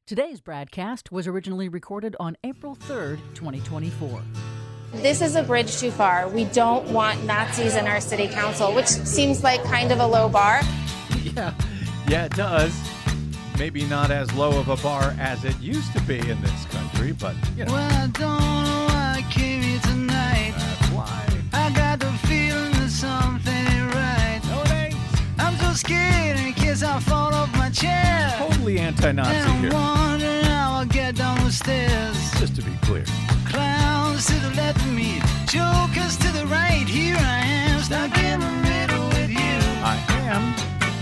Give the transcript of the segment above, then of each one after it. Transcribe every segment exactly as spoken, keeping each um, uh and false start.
Today's broadcast was originally recorded on April third, twenty twenty-four. This is a bridge too far. We don't want Nazis in our city council, which seems like kind of a low bar. Yeah, yeah, it does. Maybe not as low of a bar as it used to be in this country, but, you know. Well, I don't know why I came here tonight. That's why. I got the feeling that something ain't right. No, it ain't. I'm so scared in case I fall off my chair. Totally anti-Nazi and I'm here. wondering how I'll get down the stairs. Just to be clear. Clowns to the left of me, jokers to the right. Here I am, stuck in the middle with you. I am.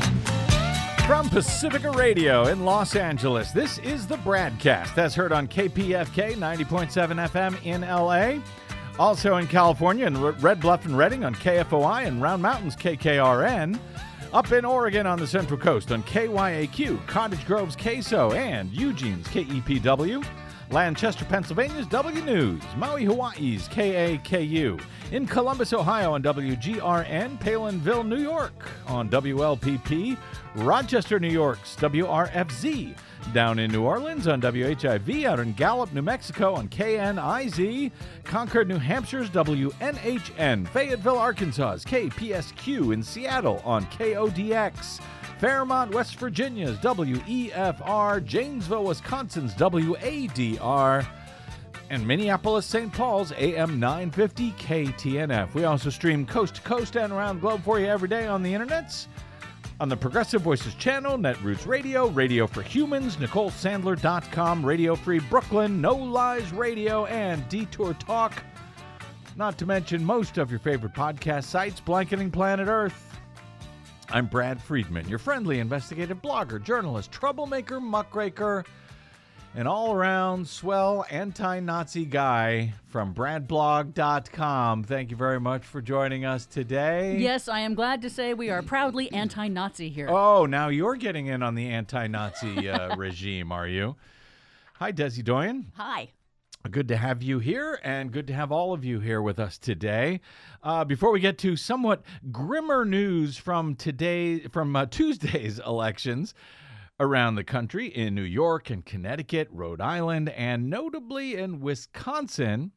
From Pacifica Radio in Los Angeles, this is the Bradcast, as heard on K P F K ninety point seven F M in L A. Also in California in Red Bluff and Redding on K F O I and Round Mountains K K R N. Up in Oregon on the Central Coast on K Y A Q, Cottage Grove's K S O, and Eugene's K E P W. Lancaster, Pennsylvania's W News, Maui, Hawaii's K A K U, in Columbus, Ohio on W G R N, Palinville, New York on W L P P, Rochester, New York's W R F Z, down in New Orleans on W H I V, out in Gallup, New Mexico on K N I Z, Concord, New Hampshire's W N H N, Fayetteville, Arkansas's K P S Q, in Seattle on K O D X, Fairmont, West Virginia's W E F R, Janesville, Wisconsin's W A D R, and Minneapolis, Saint Paul's A M nine fifty K T N F. We also stream coast to coast and around the globe for you every day on the internets, on the Progressive Voices channel, Netroots Radio, Radio for Humans, Nicole Sandler dot com, Radio Free Brooklyn, No Lies Radio, and Detour Talk. Not to mention most of your favorite podcast sites blanketing planet Earth. I'm Brad Friedman, your friendly investigative blogger, journalist, troublemaker, muckraker, and all-around swell anti-Nazi guy from brad blog dot com. Thank you very much for joining us today. Yes, I am glad to say we are proudly anti-Nazi here. Oh, now you're getting in on the anti-Nazi uh, regime, are you? Hi, Desi Doyen. Hi. Good to have you here, and good to have all of you here with us today. Uh, before we get to somewhat grimmer news from today, from uh, Tuesday's elections around the country in New York and Connecticut, Rhode Island, and notably in Wisconsin,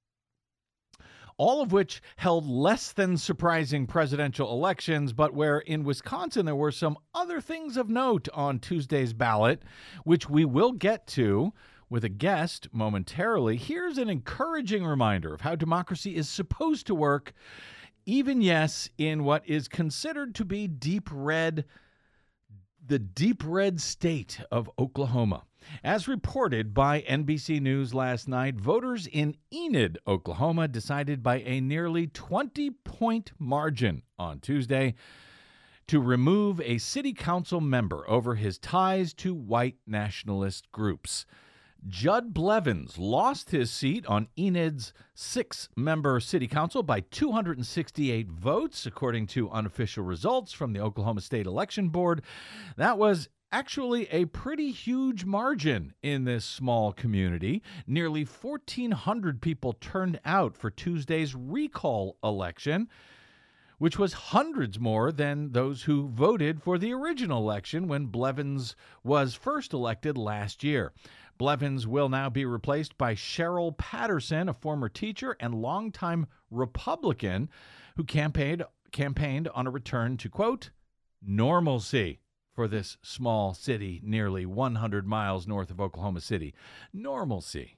all of which held less than surprising presidential elections, but where in Wisconsin there were some other things of note on Tuesday's ballot, which we will get to with a guest momentarily. Here's an encouraging reminder of how democracy is supposed to work, even, yes, in what is considered to be deep red, the deep red state of Oklahoma. As reported by N B C News last night, voters in Enid, Oklahoma, decided by a nearly twenty-point margin on Tuesday to remove a city council member over his ties to white nationalist groups. Judd Blevins lost his seat on Enid's six-member city council by two hundred sixty-eight votes, according to unofficial results from the Oklahoma State Election Board. That was actually a pretty huge margin in this small community. Nearly fourteen hundred people turned out for Tuesday's recall election, which was hundreds more than those who voted for the original election when Blevins was first elected last year. Blevins will now be replaced by Cheryl Patterson, a former teacher and longtime Republican who campaigned campaigned on a return to, quote, normalcy for this small city nearly one hundred miles north of Oklahoma City. Normalcy.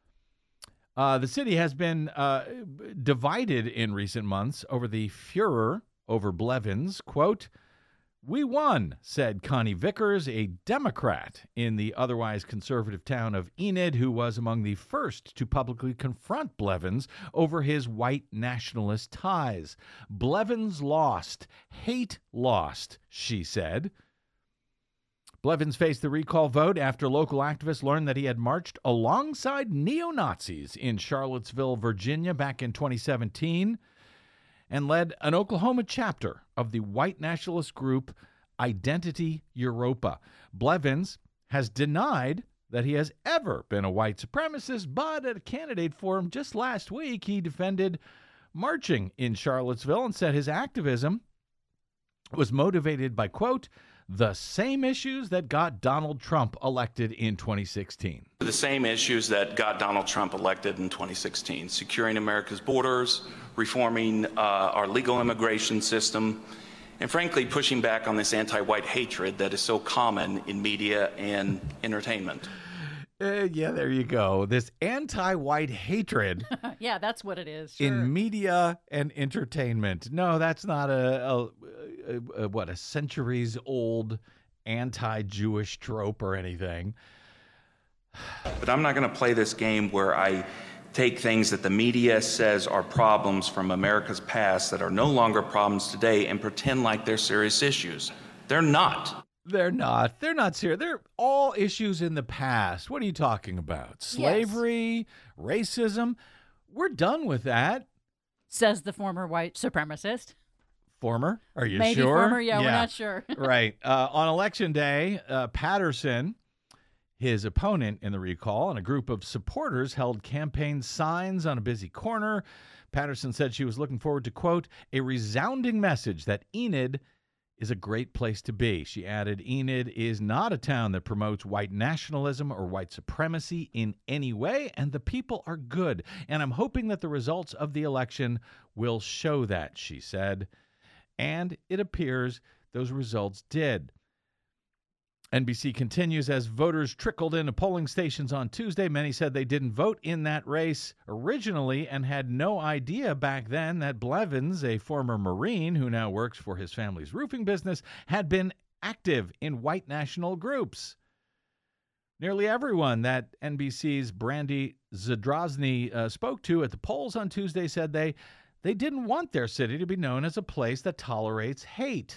Uh, the city has been uh, divided in recent months over the furor over Blevins. Quote, "We won," said Connie Vickers, a Democrat in the otherwise conservative town of Enid, who was among the first to publicly confront Blevins over his white nationalist ties. "Blevins lost. Hate lost," she said. Blevins faced the recall vote after local activists learned that he had marched alongside neo-Nazis in Charlottesville, Virginia back in twenty seventeen and led an Oklahoma chapter of the white nationalist group Identity Europa. Blevins has denied that he has ever been a white supremacist, but at a candidate forum just last week, he defended marching in Charlottesville and said his activism was motivated by, quote, the same issues that got Donald Trump elected in twenty sixteen. The same issues that got Donald Trump elected in twenty sixteen, securing America's borders, reforming uh, our legal immigration system, and frankly, pushing back on this anti-white hatred that is so common in media and entertainment. Uh, yeah, there you go. This anti-white hatred Yeah, that's what it is. Sure. in media and entertainment. No, that's not a, a, a, a what, a centuries-old anti-Jewish trope or anything. But I'm not going to play this game where I take things that the media says are problems from America's past that are no longer problems today and pretend like they're serious issues. They're not. They're not. They're not serious. They're all issues in the past. What are you talking about? Slavery, racism. We're done with that. Says the former white supremacist. Former? Are you Maybe sure? former, yeah, we're not sure. Right. Uh, on Election Day, uh, Patterson, his opponent in the recall, and a group of supporters held campaign signs on a busy corner. Patterson said she was looking forward to, quote, a resounding message that Enid is a great place to be. She added, Enid is not a town that promotes white nationalism or white supremacy in any way, and the people are good. And I'm hoping that the results of the election will show that, she said. And it appears those results did. N B C continues, as voters trickled into polling stations on Tuesday, many said they didn't vote in that race originally and had no idea back then that Blevins, a former Marine who now works for his family's roofing business, had been active in white national groups. Nearly everyone that N B C's Brandy Zadrozny uh, spoke to at the polls on Tuesday said they, they didn't want their city to be known as a place that tolerates hate.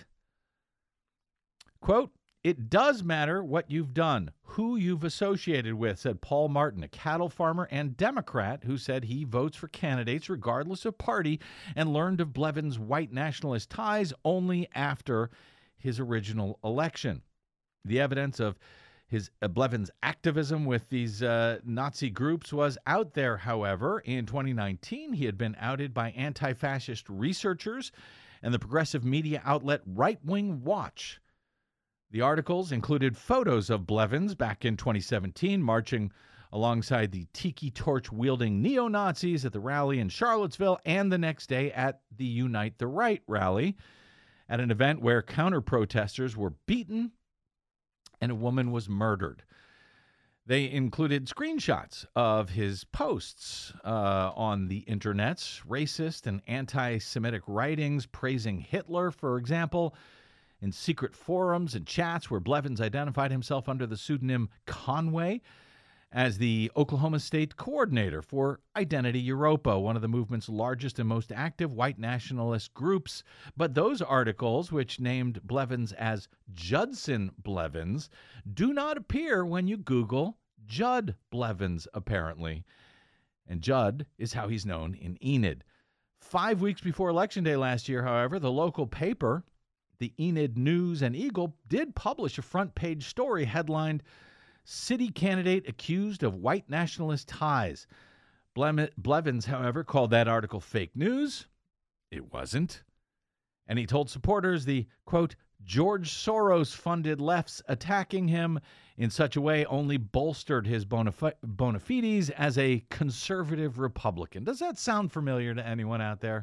Quote, it does matter what you've done, who you've associated with, said Paul Martin, a cattle farmer and Democrat who said he votes for candidates regardless of party and learned of Blevins' white nationalist ties only after his original election. The evidence of his uh, Blevins' activism with these uh, Nazi groups was out there, however. In twenty nineteen, he had been outed by anti-fascist researchers and the progressive media outlet Right Wing Watch. The articles included photos of Blevins back in twenty seventeen marching alongside the tiki torch-wielding neo-Nazis at the rally in Charlottesville and the next day at the Unite the Right rally, at an event where counter-protesters were beaten and a woman was murdered. They included screenshots of his posts uh, on the internets, racist and anti-Semitic writings praising Hitler, for example, in secret forums and chats where Blevins identified himself under the pseudonym Conway as the Oklahoma State coordinator for Identity Europa, one of the movement's largest and most active white nationalist groups. But those articles, which named Blevins as Judson Blevins, do not appear when you Google Judd Blevins, apparently. And Judd is how he's known in Enid. Five weeks before Election Day last year, however, the local paper, the Enid News and Eagle, did publish a front-page story headlined, City Candidate Accused of White Nationalist Ties. Ble- Blevins, however, called that article fake news. It wasn't. And he told supporters the, quote, George Soros-funded left's attacking him in such a way only bolstered his bona fides as a conservative Republican. Does that sound familiar to anyone out there?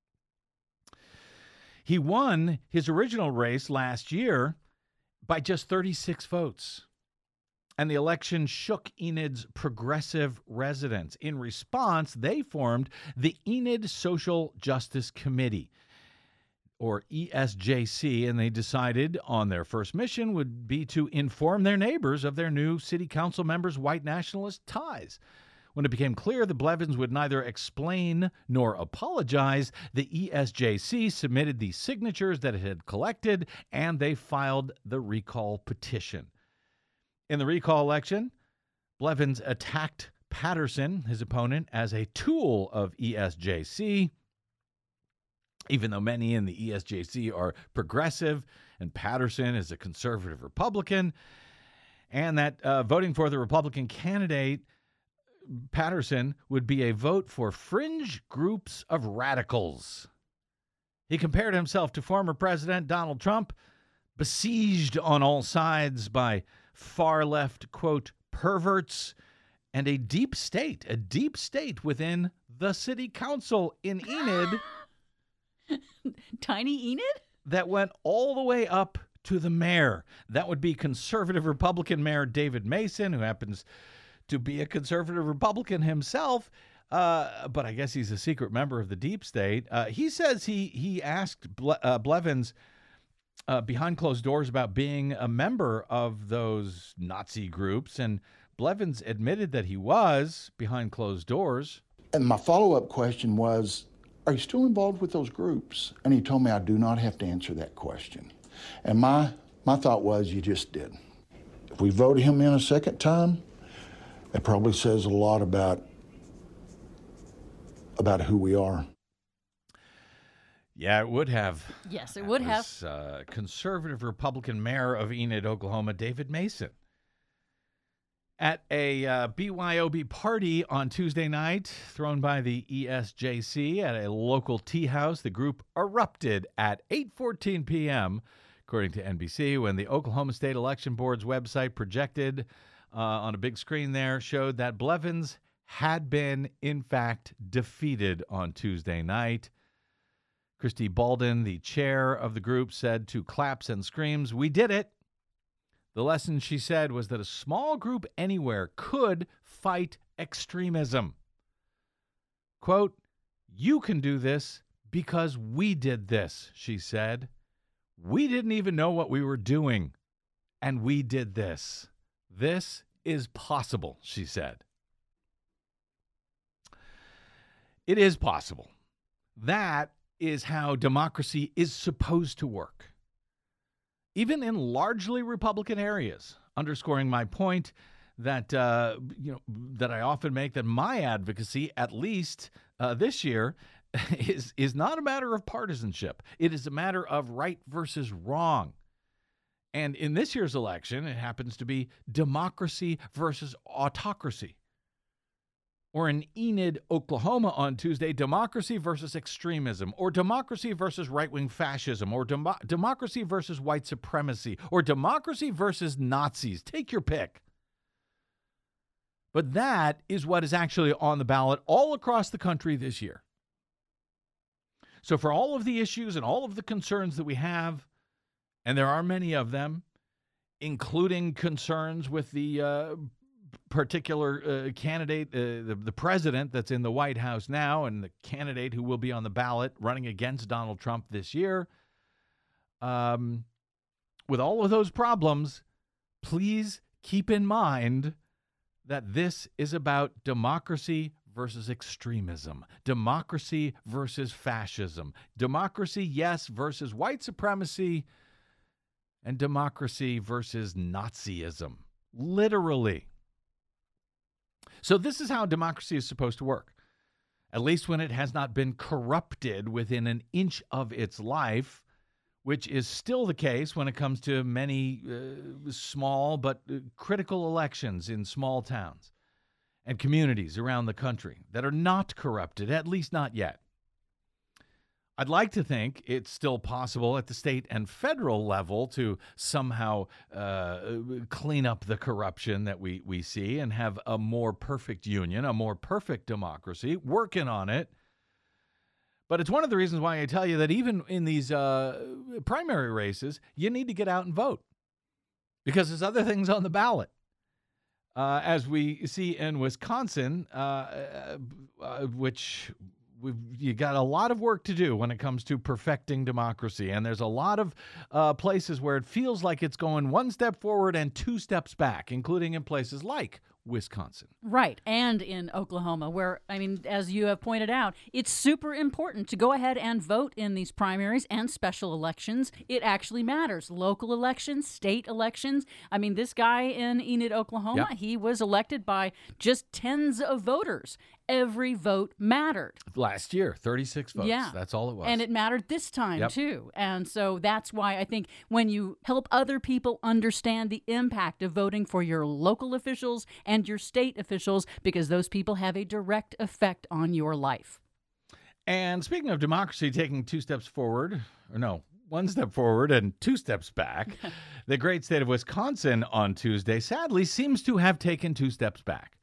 He won his original race last year by just thirty-six votes. And the election shook Enid's progressive residents. In response, they formed the Enid Social Justice Committee, or E S J C, and they decided on their first mission would be to inform their neighbors of their new city council members' white nationalist ties. When it became clear the Blevins would neither explain nor apologize, the E S J C submitted the signatures that it had collected, and they filed the recall petition. In the recall election, Blevins attacked Patterson, his opponent, as a tool of E S J C, even though many in the E S J C are progressive and Patterson is a conservative Republican, and that uh, voting for the Republican candidate Patterson would be a vote for fringe groups of radicals. He compared himself to former President Donald Trump, besieged on all sides by far-left, quote, perverts, and a deep state, a deep state within the city council in Enid. Tiny Enid? That went all the way up to the mayor. That would be conservative Republican Mayor David Mason, who happens to be a conservative Republican himself, uh, but I guess he's a secret member of the deep state. Uh, he says he, he asked Ble- uh, Blevins uh, behind closed doors about being a member of those Nazi groups, and Blevins admitted that he was behind closed doors. And my follow-up question was, are you still involved with those groups? And he told me I do not have to answer that question. And my my thought was, you just did. If we voted him in a second time, it probably says a lot about, about who we are. Yeah, it would have. Yes, it That would was, have. Uh, conservative Republican mayor of Enid, Oklahoma, David Mason. At a uh, B Y O B party on Tuesday night, thrown by the E S J C at a local tea house, the group erupted at eight fourteen p.m., according to N B C, when the Oklahoma State Election Board's website projected uh, on a big screen there showed that Blevins had been, in fact, defeated on Tuesday night. Christy Balden, the chair of the group, said to claps and screams, "We did it." The lesson, she said, was that a small group anywhere could fight extremism. Quote, "You can do this because we did this," she said. "We didn't even know what we were doing, and we did this. This is possible," she said. It is possible. That is how democracy is supposed to work. Even in largely Republican areas, underscoring my point that uh, you know that I often make, that my advocacy, at least uh, this year, is is not a matter of partisanship. It is a matter of right versus wrong. And in this year's election, it happens to be democracy versus autocracy. Or in Enid, Oklahoma on Tuesday, democracy versus extremism, or democracy versus right-wing fascism, or dem- democracy versus white supremacy, or democracy versus Nazis. Take your pick. But that is what is actually on the ballot all across the country this year. So for all of the issues and all of the concerns that we have, and there are many of them, including concerns with the uh, particular uh, candidate, uh, the, the president that's in the White House now, and the candidate who will be on the ballot running against Donald Trump this year. Um, with all of those problems, please keep in mind that this is about democracy versus extremism, democracy versus fascism, democracy, yes, versus white supremacy, and democracy versus Nazism. Literally. So this is how democracy is supposed to work, at least when it has not been corrupted within an inch of its life, which is still the case when it comes to many uh, small but uh, critical elections in small towns and communities around the country that are not corrupted, at least not yet. I'd like to think it's still possible at the state and federal level to somehow uh, clean up the corruption that we, we see and have a more perfect union, a more perfect democracy, working on it. But it's one of the reasons why I tell you that even in these uh, primary races, you need to get out and vote because there's other things on the ballot. Uh, as we see in Wisconsin, uh, uh, which... We've, you got a lot of work to do when it comes to perfecting democracy. And there's a lot of uh, places where it feels like it's going one step forward and two steps back, including in places like Wisconsin. Right. And in Oklahoma, where, I mean, as you have pointed out, it's super important to go ahead and vote in these primaries and special elections. It actually matters. Local elections, state elections. I mean, this guy in Enid, Oklahoma, yep. he was elected by just tens of voters. Every vote mattered. Last year, thirty-six votes. Yeah. That's all it was. And it mattered this time, yep. too. And so that's why I think when you help other people understand the impact of voting for your local officials and your state officials, because those people have a direct effect on your life. And speaking of democracy taking two steps forward, or no, one step forward and two steps back. The great state of Wisconsin on Tuesday, sadly, seems to have taken two steps back.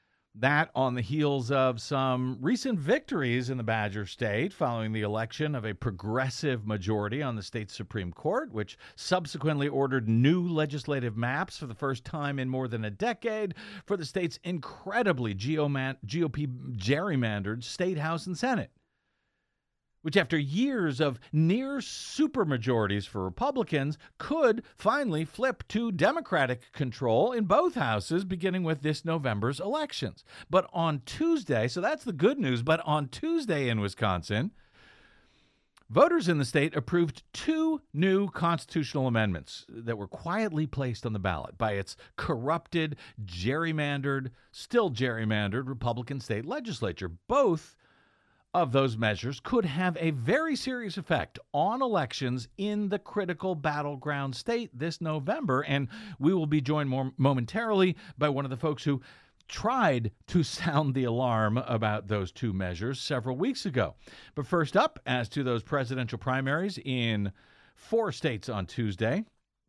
That on the heels of some recent victories in the Badger State following the election of a progressive majority on the state's Supreme Court, which subsequently ordered new legislative maps for the first time in more than a decade for the state's incredibly G O P gerrymandered state House and Senate, which after years of near supermajorities for Republicans could finally flip to Democratic control in both houses beginning with this November's elections. But on Tuesday, so that's the good news, but on Tuesday in Wisconsin, voters in the state approved two new constitutional amendments that were quietly placed on the ballot by its corrupted, gerrymandered, still gerrymandered Republican state legislature. Both of those measures could have a very serious effect on elections in the critical battleground state this November. And we will be joined more momentarily by one of the folks who tried to sound the alarm about those two measures several weeks ago. But first up, as to those presidential primaries in four states on Tuesday,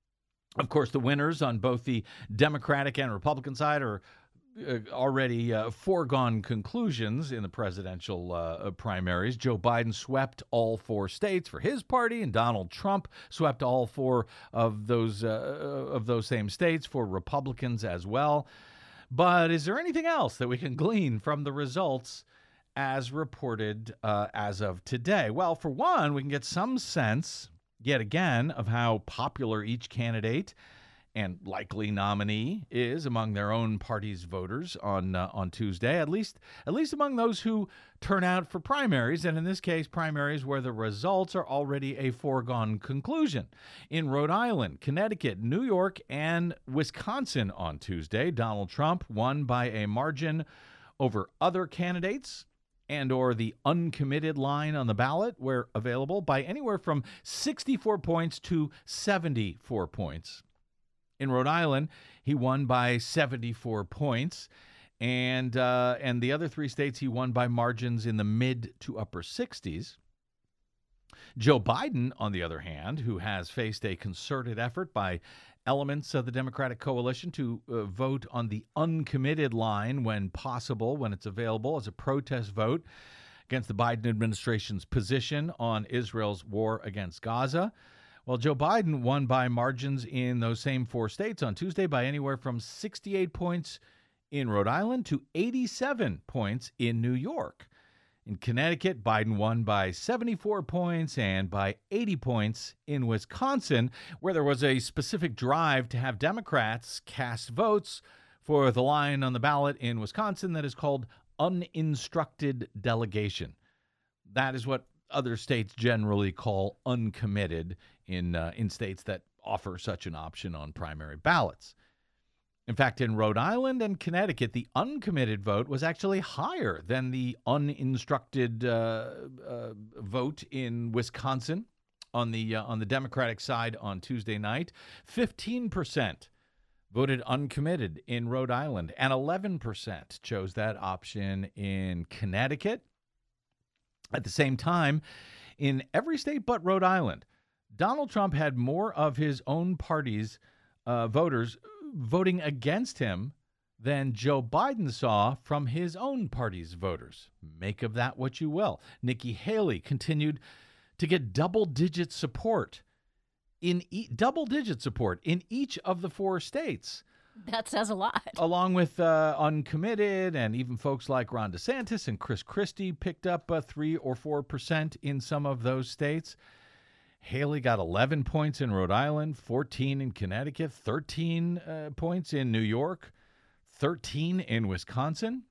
of course, the winners on both the Democratic and Republican side are Uh, already uh, foregone conclusions in the presidential uh, primaries. Joe Biden swept all four states for his party, and Donald Trump swept all four of those uh, of those same states for Republicans as well. But is there anything else that we can glean from the results as reported uh, as of today? Well, for one, we can get some sense, yet again, of how popular each candidate and likely nominee is among their own party's voters on uh, on Tuesday, at least at least among those who turn out for primaries, and in this case, primaries where the results are already a foregone conclusion. In Rhode Island, Connecticut, New York, and Wisconsin on Tuesday, Donald Trump won by a margin over other candidates and or the uncommitted line on the ballot, where available, by anywhere from sixty-four points to seventy-four points. In Rhode Island, he won by seventy-four points, and uh, and the other three states he won by margins in the mid to upper sixties. Joe Biden, on the other hand, who has faced a concerted effort by elements of the Democratic coalition to uh, vote on the uncommitted line when possible, when it's available, as a protest vote against the Biden administration's position on Israel's war against Gaza. Well, Joe Biden won by margins in those same four states on Tuesday by anywhere from sixty-eight points in Rhode Island to eighty-seven points in New York. In Connecticut, Biden won by seventy-four points and by eighty points in Wisconsin, where there was a specific drive to have Democrats cast votes for the line on the ballot in Wisconsin that is called uninstructed delegation. That is what other states generally call uncommitted in uh, in states that offer such an option on primary ballots. In fact, in Rhode Island and Connecticut, the uncommitted vote was actually higher than the uninstructed uh, uh, vote in Wisconsin on the uh, on the Democratic side on Tuesday night. fifteen percent voted uncommitted in Rhode Island, and eleven percent chose that option in Connecticut. At the same time, in every state but Rhode Island, Donald Trump had more of his own party's uh, voters voting against him than Joe Biden saw from his own party's voters. Make of that what you will. Nikki Haley continued to get double-digit support in e- double-digit support in each of the four states. That says a lot. Along with uh, uncommitted, and even folks like Ron DeSantis and Chris Christie picked up uh, three or four percent in some of those states. Haley got eleven points in Rhode Island, fourteen in Connecticut, thirteen uh, points in New York, thirteen in Wisconsin.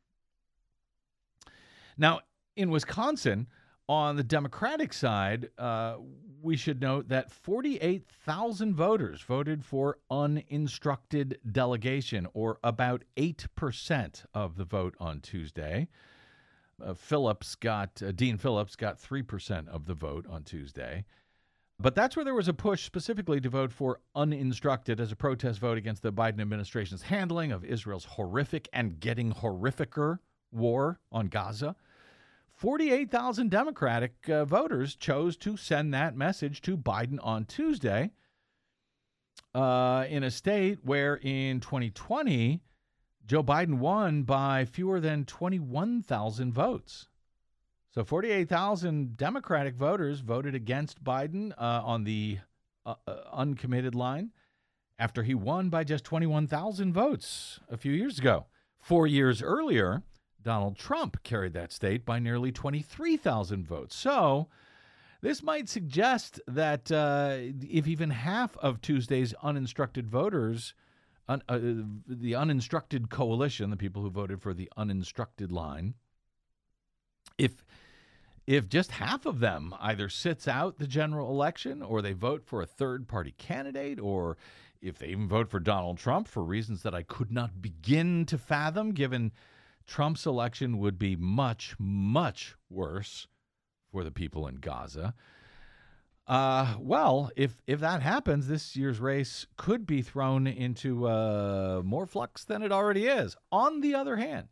Now, in Wisconsin, on the Democratic side, uh, we should note that forty-eight thousand voters voted for uninstructed delegation, or about eight percent of the vote on Tuesday. Uh, Phillips got, uh, Dean Phillips got three percent of the vote on Tuesday. But that's where there was a push specifically to vote for uninstructed as a protest vote against the Biden administration's handling of Israel's horrific and getting horrificer war on Gaza. forty-eight thousand Democratic uh, voters chose to send that message to Biden on Tuesday uh, in a state where in twenty twenty, Joe Biden won by fewer than twenty-one thousand votes. So forty-eight thousand Democratic voters voted against Biden uh, on the uh, uh, uncommitted line after he won by just twenty-one thousand votes a few years ago. Four years earlier, Donald Trump carried that state by nearly twenty-three thousand votes. So this might suggest that uh, if even half of Tuesday's uninstructed voters, un, uh, the uninstructed coalition, the people who voted for the uninstructed line, if if just half of them either sits out the general election or they vote for a third-party candidate, or if they even vote for Donald Trump for reasons that I could not begin to fathom, given Trump's election would be much, much worse for the people in Gaza. Uh, well, if if that happens, this year's race could be thrown into uh, more flux than it already is. On the other hand,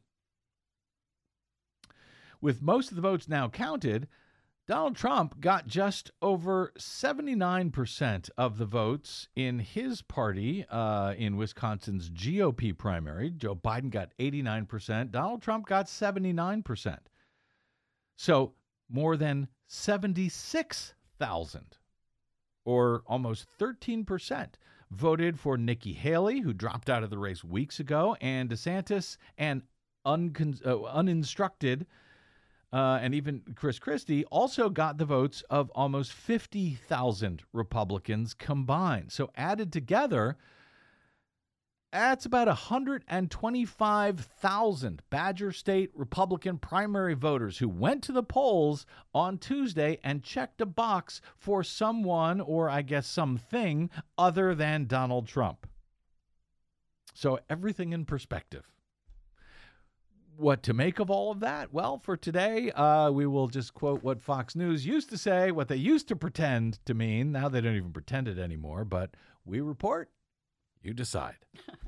with most of the votes now counted, Donald Trump got just over seventy-nine percent of the votes in his party uh, in Wisconsin's G O P primary. Joe Biden got eighty-nine percent. Donald Trump got seventy-nine percent. So more than seventy-six thousand, or almost thirteen percent, voted for Nikki Haley, who dropped out of the race weeks ago, and DeSantis and uncon- uh, uninstructed Uh, and even Chris Christie also got the votes of almost fifty thousand Republicans combined. So added together, that's about one hundred twenty-five thousand Badger State Republican primary voters who went to the polls on Tuesday and checked a box for someone, or I guess something, other than Donald Trump. So everything in perspective. What to make of all of that? Well, for today, uh, we will just quote what Fox News used to say, what they used to pretend to mean. Now they don't even pretend it anymore, but we report, you decide.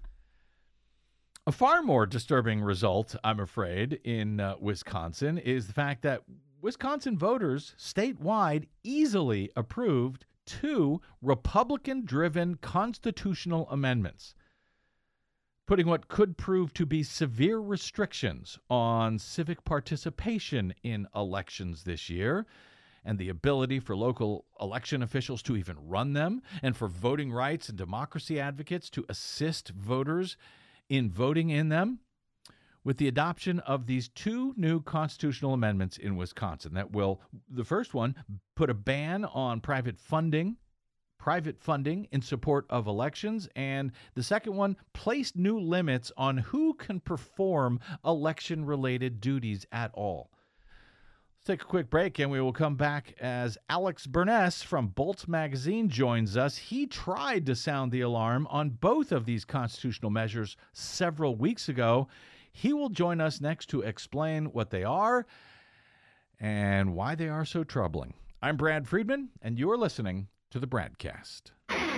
A far more disturbing result, I'm afraid, in uh, Wisconsin is the fact that Wisconsin voters statewide easily approved two Republican-driven constitutional amendments, putting what could prove to be severe restrictions on civic participation in elections this year, and the ability for local election officials to even run them, and for voting rights and democracy advocates to assist voters in voting in them, with the adoption of these two new constitutional amendments in Wisconsin that will, the first one, put a ban on private funding private funding in support of elections, and the second one placed new limits on who can perform election-related duties at all. Let's take a quick break, and we will come back as Alex Burness from Bolt Magazine joins us. He tried to sound the alarm on both of these constitutional measures several weeks ago. He will join us next to explain what they are and why they are so troubling. I'm Brad Friedman, and you're listening to the BradCast.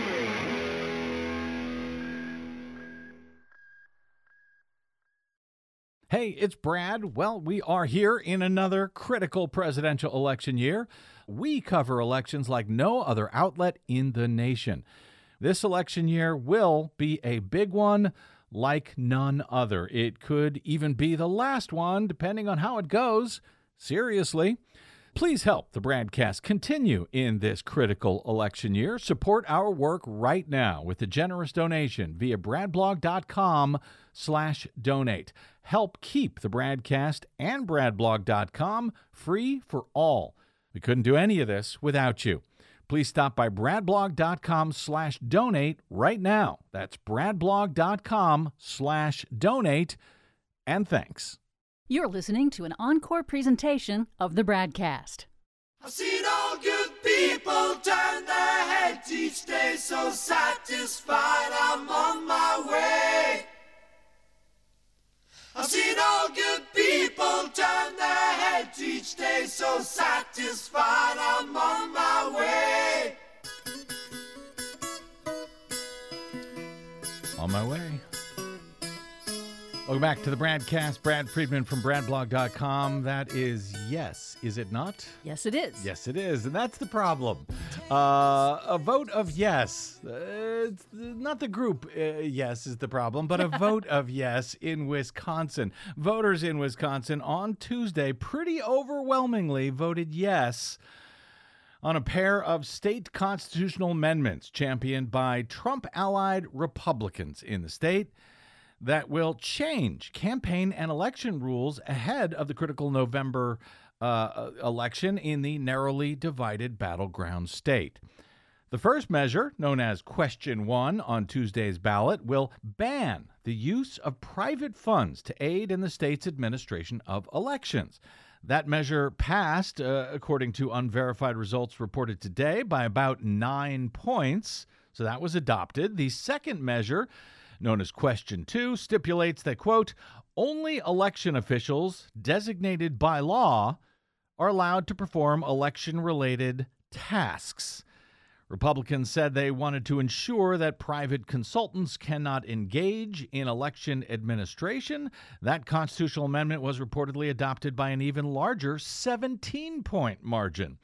Hey, it's Brad. Well, we are here in another critical presidential election year. We cover elections like no other outlet in the nation. This election year will be a big one like none other. It could even be the last one, depending on how it goes. Seriously. Please help the BradCast continue in this critical election year. Support our work right now with a generous donation via bradblog.com slash donate. Help keep the BradCast and bradblog dot com free for all. We couldn't do any of this without you. Please stop by bradblog.com slash donate right now. That's bradblog.com slash donate. And thanks. You're listening to an encore presentation of the BradCast. I've seen all good people turn their heads each day, so satisfied I'm on my way. I've seen all good people turn their heads each day, so satisfied I'm on my way. On my way. Welcome back to the Bradcast. Brad Friedman from brad blog dot com. That is yes, is it not? Yes, it is. Yes, it is, and that's the problem. Uh, a vote of yes. Uh, it's not the group uh, yes is the problem, but a vote of yes in Wisconsin. Voters in Wisconsin on Tuesday pretty overwhelmingly voted yes on a pair of state constitutional amendments championed by Trump-allied Republicans in the state that will change campaign and election rules ahead of the critical November uh, election in the narrowly divided battleground state. The first measure, known as Question One on Tuesday's ballot, will ban the use of private funds to aid in the state's administration of elections. That measure passed, uh, according to unverified results reported today, by about nine points. So that was adopted. The second measure, known as Question Two, stipulates that, quote, only election officials designated by law are allowed to perform election-related tasks. Republicans said they wanted to ensure that private consultants cannot engage in election administration. That constitutional amendment was reportedly adopted by an even larger seventeen-point margin.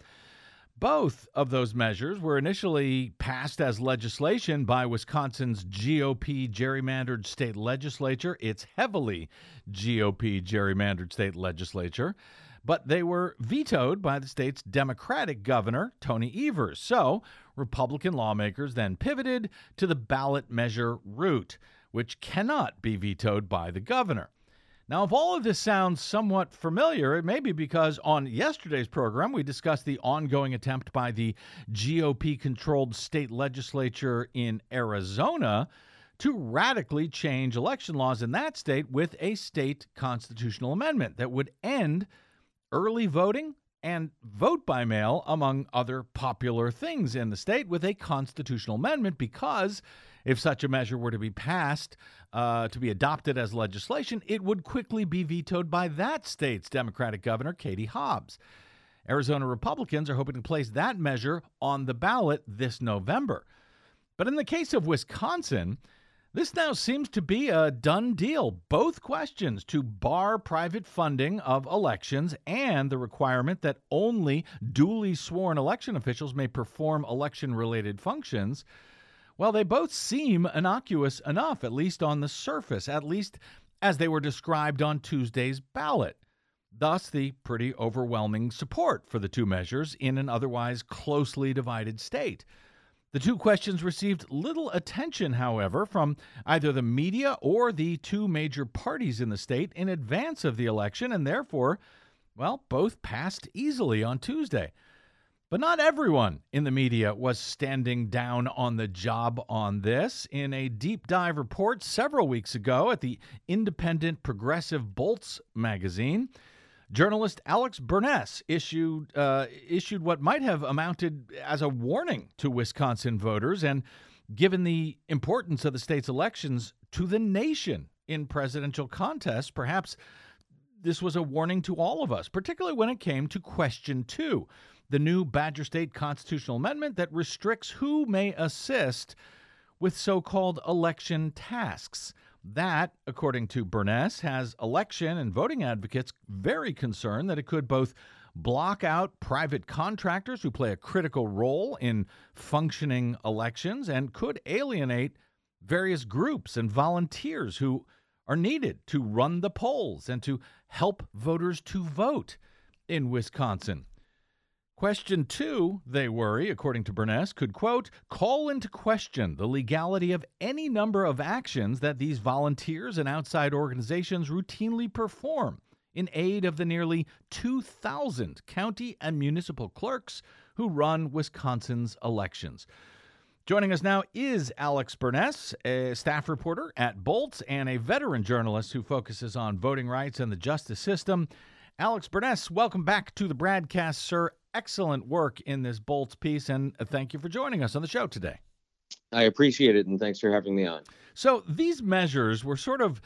Both of those measures were initially passed as legislation by Wisconsin's G O P gerrymandered state legislature, its heavily G O P gerrymandered state legislature, but they were vetoed by the state's Democratic governor, Tony Evers. So Republican lawmakers then pivoted to the ballot measure route, which cannot be vetoed by the governor. Now, if all of this sounds somewhat familiar, it may be because on yesterday's program, we discussed the ongoing attempt by the G O P-controlled state legislature in Arizona to radically change election laws in that state with a state constitutional amendment that would end early voting and vote by mail, among other popular things in the state, with a constitutional amendment, because if such a measure were to be passed, uh, to be adopted as legislation, it would quickly be vetoed by that state's Democratic governor, Katie Hobbs. Arizona Republicans are hoping to place that measure on the ballot this November. But in the case of Wisconsin, this now seems to be a done deal. Both questions, to bar private funding of elections and the requirement that only duly sworn election officials may perform election-related functions, well, they both seem innocuous enough, at least on the surface, at least as they were described on Tuesday's ballot. Thus, the pretty overwhelming support for the two measures in an otherwise closely divided state. The two questions received little attention, however, from either the media or the two major parties in the state in advance of the election, and therefore, well, both passed easily on Tuesday. But not everyone in the media was standing down on the job on this. In a deep dive report several weeks ago at the independent Progressive Bolts magazine, journalist Alex Burness issued uh, issued what might have amounted as a warning to Wisconsin voters, and given the importance of the state's elections to the nation in presidential contests, perhaps this was a warning to all of us, particularly when it came to Question Two, the new Badger State constitutional amendment that restricts who may assist with so-called election tasks. That, according to Burness, has election and voting advocates very concerned that it could both block out private contractors who play a critical role in functioning elections and could alienate various groups and volunteers who are needed to run the polls and to help voters to vote in Wisconsin. Question two, they worry, according to Burness, could, quote, call into question the legality of any number of actions that these volunteers and outside organizations routinely perform in aid of the nearly two thousand county and municipal clerks who run Wisconsin's elections. Joining us now is Alex Burness, a staff reporter at Bolts and a veteran journalist who focuses on voting rights and the justice system. Alex Burness, welcome back to the Bradcast, sir. Excellent work in this Bolts piece, and thank you for joining us on the show today. I appreciate it, and thanks for having me on. So these measures were sort of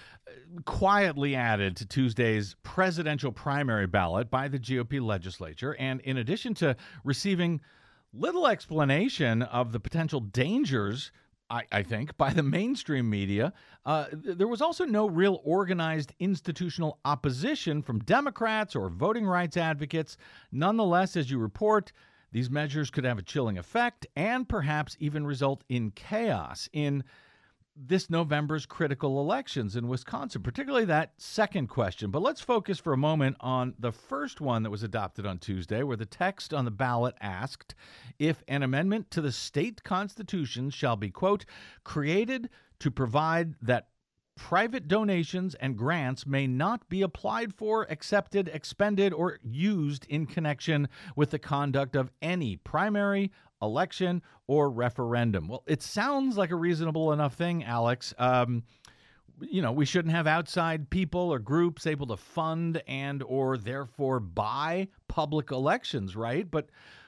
quietly added to Tuesday's presidential primary ballot by the G O P legislature, and in addition to receiving little explanation of the potential dangers I, I think, by the mainstream media. Uh, th- there was also no real organized institutional opposition from Democrats or voting rights advocates. Nonetheless, as you report, these measures could have a chilling effect and perhaps even result in chaos in this November's critical elections in Wisconsin, particularly that second question. But let's focus for a moment on the first one that was adopted on Tuesday, where the text on the ballot asked if an amendment to the state constitution shall be, quote, created to provide that private donations and grants may not be applied for, accepted, expended, or used in connection with the conduct of any primary, election, or referendum. Well, it sounds like a reasonable enough thing, Alex. Um, you know, we shouldn't have outside people or groups able to fund and or therefore buy public elections, right? But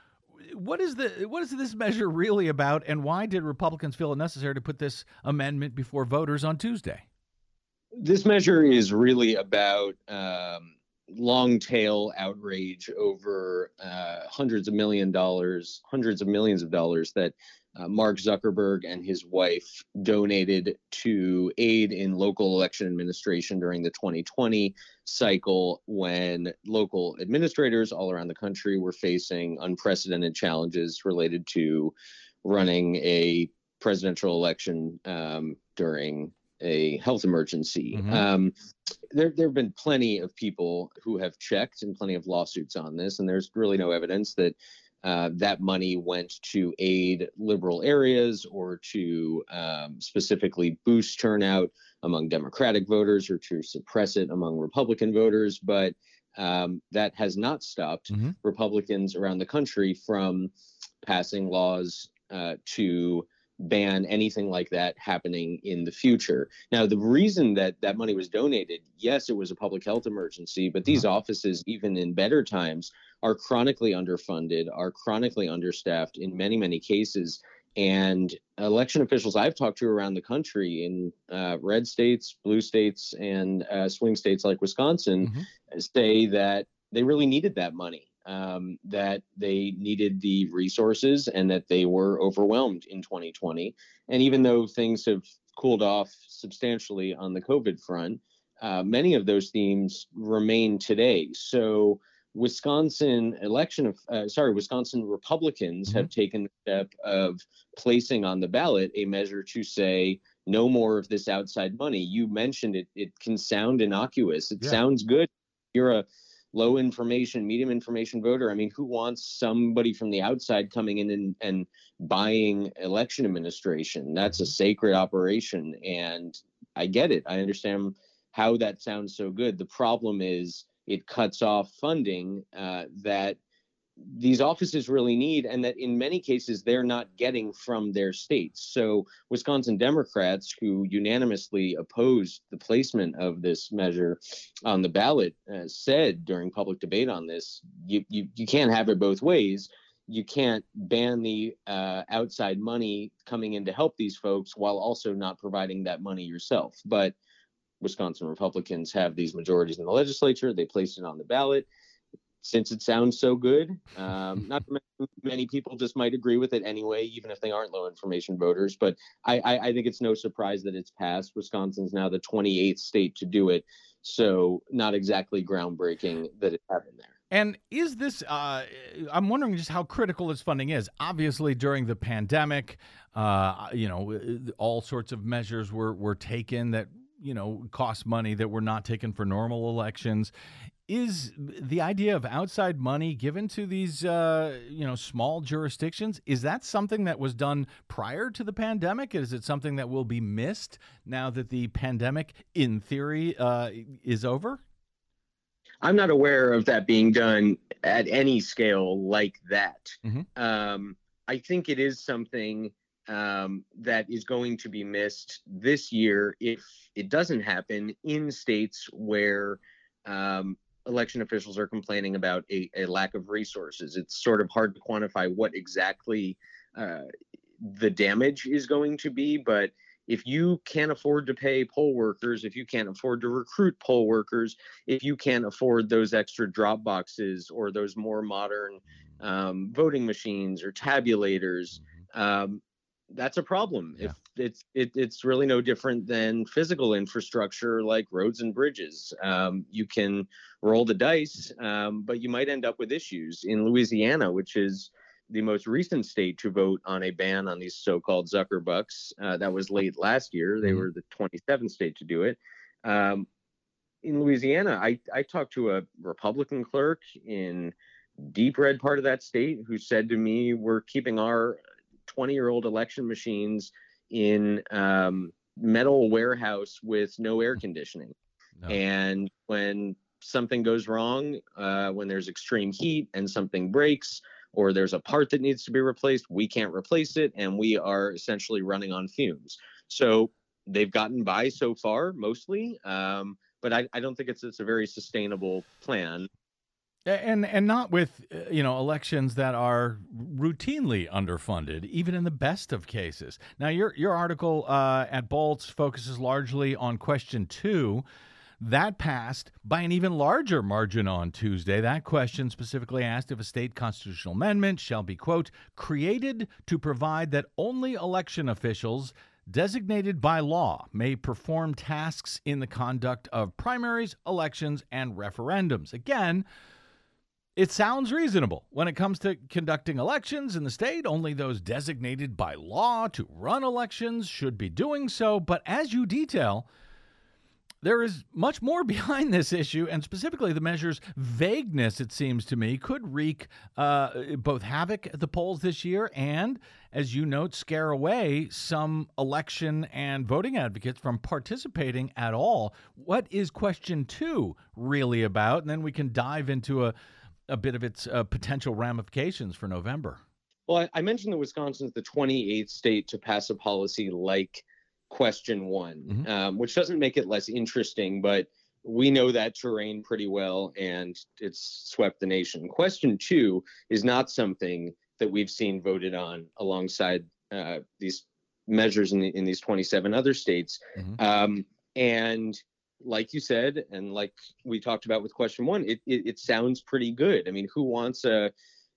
what is the what is this measure really about, and why did Republicans feel it necessary to put this amendment before voters on Tuesday? This measure is really about um, long tail outrage over uh, hundreds of million dollars, hundreds of millions of dollars that uh, Mark Zuckerberg and his wife donated to aid in local election administration during the twenty twenty cycle, when local administrators all around the country were facing unprecedented challenges related to running a presidential election um, during a health emergency. Mm-hmm. Um, there, there have been plenty of people who have checked and plenty of lawsuits on this, and there's really no evidence that uh, that money went to aid liberal areas or to um, specifically boost turnout among Democratic voters or to suppress it among Republican voters. But um, that has not stopped mm-hmm. Republicans around the country from passing laws uh, to ban anything like that happening in the future. Now, the reason that that money was donated, yes, it was a public health emergency, but these offices, even in better times, are chronically underfunded, are chronically understaffed in many, many cases. And election officials I've talked to around the country in uh, red states, blue states, and uh, swing states like Wisconsin mm-hmm. say that they really needed that money. Um, that they needed the resources and that they were overwhelmed in twenty twenty. And even though things have cooled off substantially on the COVID front, uh, many of those themes remain today. So Wisconsin election of, uh, sorry, Wisconsin Republicans mm-hmm. have taken the step of placing on the ballot a measure to say no more of this outside money. You mentioned it, it can sound innocuous. It yeah. sounds good. You're a low information, medium information voter. I mean, who wants somebody from the outside coming in and, and buying election administration? That's a sacred operation. And I get it. I understand how that sounds so good. The problem is it cuts off funding uh, that these offices really need, and that in many cases they're not getting from their states. So Wisconsin Democrats, who unanimously opposed the placement of this measure on the ballot, uh, said during public debate on this, you, you, you can't have it both ways. You can't ban the uh, outside money coming in to help these folks while also not providing that money yourself. But Wisconsin Republicans have these majorities in the legislature. They placed it on the ballot. Since it sounds so good, um, not many people just might agree with it anyway, even if they aren't low information voters. But I, I, I think it's no surprise that it's passed. Wisconsin's now the twenty-eighth state to do it. So not exactly groundbreaking that it happened there. And is this, uh, I'm wondering just how critical this funding is. Obviously, during the pandemic, uh, you know, all sorts of measures were, were taken that, you know, cost money that were not taken for normal elections. Is the idea of outside money given to these, uh, you know, small jurisdictions, is that something that was done prior to the pandemic? Is it something that will be missed now that the pandemic, in theory, uh, is over? I'm not aware of that being done at any scale like that. Mm-hmm. Um, I think it is something um, that is going to be missed this year if it doesn't happen in states where um, election officials are complaining about a, a lack of resources. It's sort of hard to quantify what exactly uh, the damage is going to be, but if you can't afford to pay poll workers, if you can't afford to recruit poll workers, if you can't afford those extra drop boxes or those more modern um, voting machines or tabulators, um, that's a problem. Yeah. If it's it, it's really no different than physical infrastructure like roads and bridges. Um, you can roll the dice, um, but you might end up with issues. In Louisiana, which is the most recent state to vote on a ban on these so-called Zuckerbucks, uh, that was late last year. They mm-hmm. were the twenty-seventh state to do it. Um, in Louisiana, I, I talked to a Republican clerk in deep red part of that state who said to me, we're keeping our twenty-year-old election machines in um, metal warehouse with no air conditioning. No. And when something goes wrong, uh, when there's extreme heat and something breaks, or there's a part that needs to be replaced, we can't replace it, and we are essentially running on fumes. So they've gotten by so far, mostly, um, but I, I don't think it's it's a very sustainable plan. And and not with, uh, you know, elections that are routinely underfunded, even in the best of cases. Now, your your article uh, at Bolts focuses largely on question two. That passed by an even larger margin on Tuesday. That question specifically asked if a state constitutional amendment shall be, quote, created to provide that only election officials designated by law may perform tasks in the conduct of primaries, elections, and referendums. Again, it sounds reasonable. When it comes to conducting elections in the state, only those designated by law to run elections should be doing so. But as you detail, there is much more behind this issue, and specifically the measure's vagueness, it seems to me, could wreak uh, both havoc at the polls this year and, as you note, scare away some election and voting advocates from participating at all. What is question two really about? And then we can dive into a, a bit of its uh, potential ramifications for November. Well, I, I mentioned that Wisconsin's the twenty-eighth state to pass a policy like question one, mm-hmm. um, which doesn't make it less interesting, but we know that terrain pretty well, and it's swept the nation. Question two is not something that we've seen voted on alongside uh, these measures in, the, in these twenty-seven other states. Mm-hmm. Um, and like you said, and like we talked about with question one, it, it, it sounds pretty good. I mean, who wants a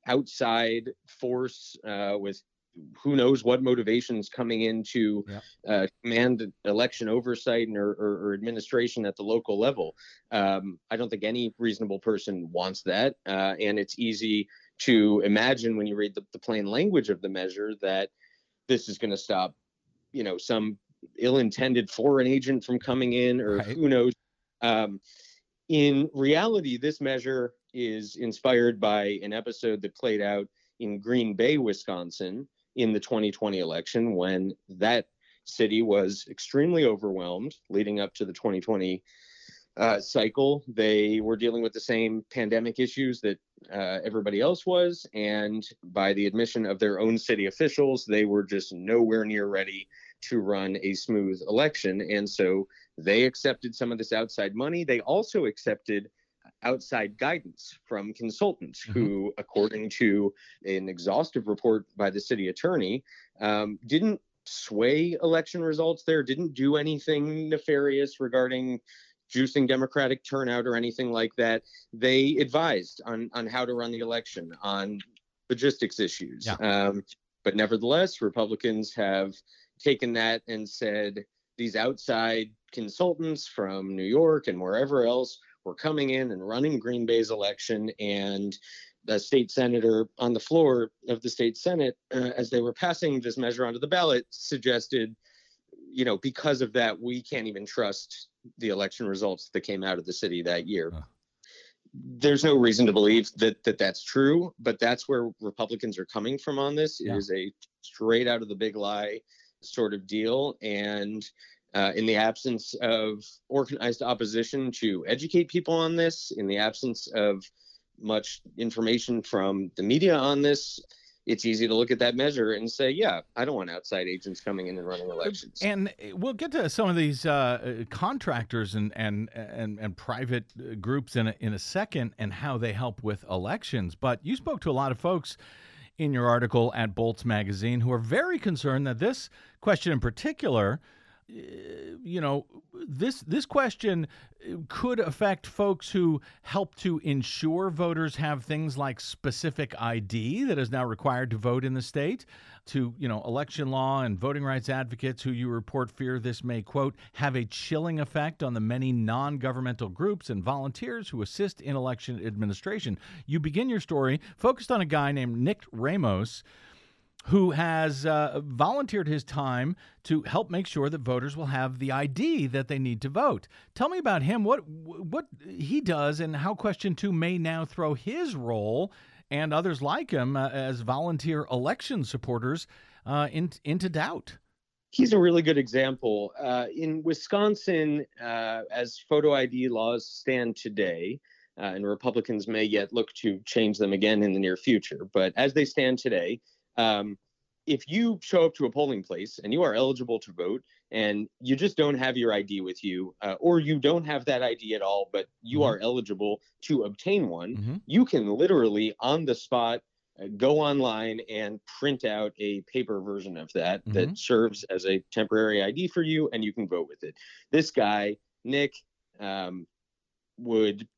outside force uh, with who knows what motivations coming into yeah. uh, command election oversight and, or, or, or administration at the local level? Um, I don't think any reasonable person wants that. Uh, and it's easy to imagine when you read the, the plain language of the measure that this is going to stop, you know, some ill-intended foreign agent from coming in, or right. who knows. Um, in reality, this measure is inspired by an episode that played out in Green Bay, Wisconsin, in the twenty twenty election, when that city was extremely overwhelmed leading up to the twenty twenty uh, cycle. They were dealing with the same pandemic issues that uh, everybody else was. And by the admission of their own city officials, they were just nowhere near ready to run a smooth election. And so they accepted some of this outside money. They also accepted outside guidance from consultants mm-hmm. who, according to an exhaustive report by the city attorney, um, didn't sway election results there, didn't do anything nefarious regarding juicing Democratic turnout or anything like that. They advised on, on how to run the election, on logistics issues. Yeah. Um, but nevertheless, Republicans have taken that and said these outside consultants from New York and wherever else were coming in and running Green Bay's election, and the state senator on the floor of the state Senate, uh, as they were passing this measure onto the ballot, suggested, you know, because of that, we can't even trust the election results that came out of the city that year. Huh. There's no reason to believe that, that that's true, but that's where Republicans are coming from on this. Yeah. It is a straight out of the big lie sort of deal. And Uh, in the absence of organized opposition to educate people on this, in the absence of much information from the media on this, it's easy to look at that measure and say, yeah, I don't want outside agents coming in and running elections. And we'll get to some of these uh, contractors and, and and and private groups in a, in a second, and how they help with elections. But you spoke to a lot of folks in your article at Bolts Magazine who are very concerned that this question in particular you know, this this question could affect folks who help to ensure voters have things like specific I D that is now required to vote in the state, to, you know, election law and voting rights advocates who you report fear this may, quote, have a chilling effect on the many non-governmental groups and volunteers who assist in election administration. You begin your story focused on a guy named Nick Ramos, who has uh, volunteered his time to help make sure that voters will have the I D that they need to vote. Tell me about him, what what he does, and how Question two may now throw his role and others like him uh, as volunteer election supporters uh, in, into doubt. He's a really good example. Uh, in Wisconsin, uh, as photo I D laws stand today, uh, and Republicans may yet look to change them again in the near future, but as they stand today, Um, if you show up to a polling place and you are eligible to vote and you just don't have your I D with you, uh, or you don't have that I D at all, but you Mm-hmm. are eligible to obtain one, Mm-hmm. you can literally on the spot uh, go online and print out a paper version of that Mm-hmm. that serves as a temporary I D for you, and you can vote with it. This guy, Nick, um, would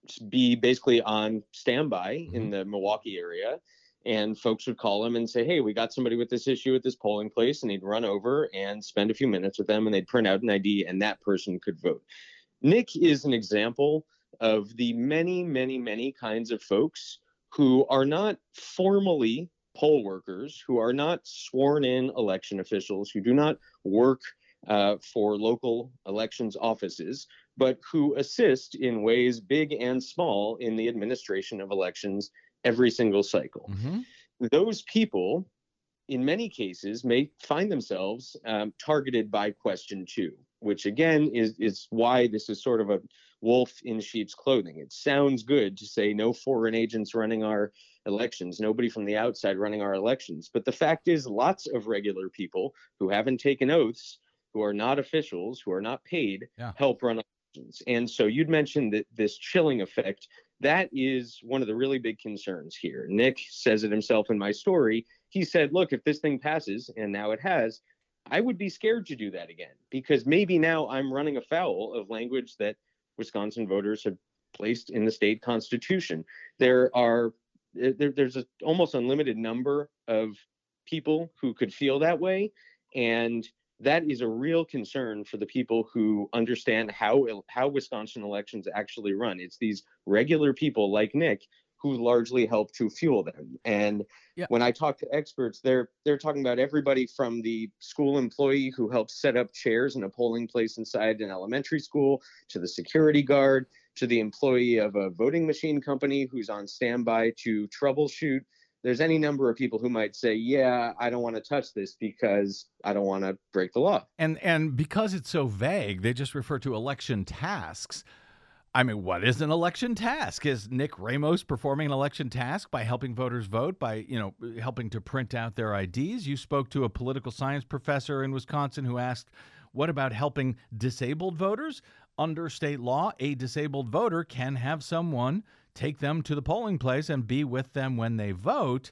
be basically on standby Mm-hmm. in the Milwaukee area. And folks would call him and say, hey, we got somebody with this issue at this polling place. And he'd run over and spend a few minutes with them, and they'd print out an I D, and that person could vote. Nick is an example of the many, many, many kinds of folks who are not formally poll workers, who are not sworn in election officials, who do not work uh, for local elections offices, but who assist in ways big and small in the administration of elections every single cycle. Mm-hmm. Those people, in many cases, may find themselves um, targeted by Question two, which again is, is why this is sort of a wolf in sheep's clothing. It sounds good to say no foreign agents running our elections, nobody from the outside running our elections. But the fact is, lots of regular people who haven't taken oaths, who are not officials, who are not paid, Yeah. help run elections. And so you'd mentioned that this chilling effect. That is one of the really big concerns here. Nick says it himself in my story. He said, look, if this thing passes, and now it has, I would be scared to do that again, because maybe now I'm running afoul of language that Wisconsin voters have placed in the state constitution. There are there, there's an almost unlimited number of people who could feel that way. And that is a real concern for the people who understand how how Wisconsin elections actually run. It's these regular people like Nick who largely help to fuel them. And yeah. when I talk to experts, they're they're talking about everybody from the school employee who helps set up chairs in a polling place inside an elementary school, to the security guard, to the employee of a voting machine company who's on standby to troubleshoot. There's any number of people who might say, yeah, I don't want to touch this because I don't want to break the law. And and because it's so vague, they just refer to election tasks. I mean, what is an election task? Is Nick Ramos performing an election task by helping voters vote, by, you know, helping to print out their I Ds? You spoke to a political science professor in Wisconsin who asked, what about helping disabled voters? Under state law, a disabled voter can have someone take them to the polling place and be with them when they vote.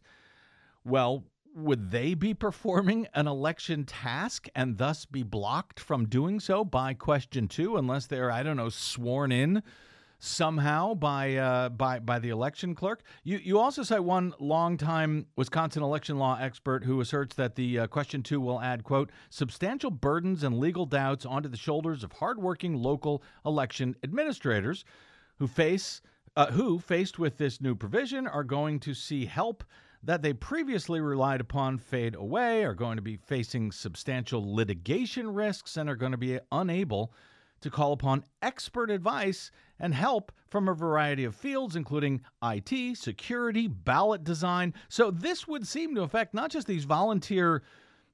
Well, would they be performing an election task and thus be blocked from doing so by Question two, unless they're, I don't know, sworn in somehow by uh, by by the election clerk? You you also cite one longtime Wisconsin election law expert who asserts that the uh, Question two will add, quote, substantial burdens and legal doubts onto the shoulders of hardworking local election administrators who face Uh, who, faced with this new provision, are going to see help that they previously relied upon fade away, are going to be facing substantial litigation risks, and are going to be unable to call upon expert advice and help from a variety of fields, including I T, security, ballot design. So this would seem to affect not just these volunteer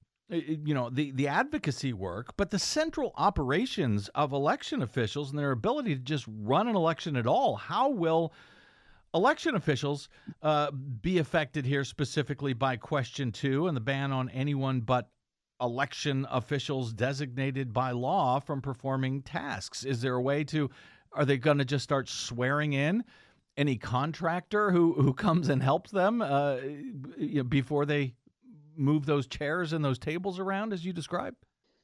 you know, the, the advocacy work, but the central operations of election officials and their ability to just run an election at all. How will election officials uh, be affected here specifically by Question two and the ban on anyone but election officials designated by law from performing tasks? Is there a way to, are they going to just start swearing in any contractor who, who comes and helps them uh, you know, before they move those chairs and those tables around as you described?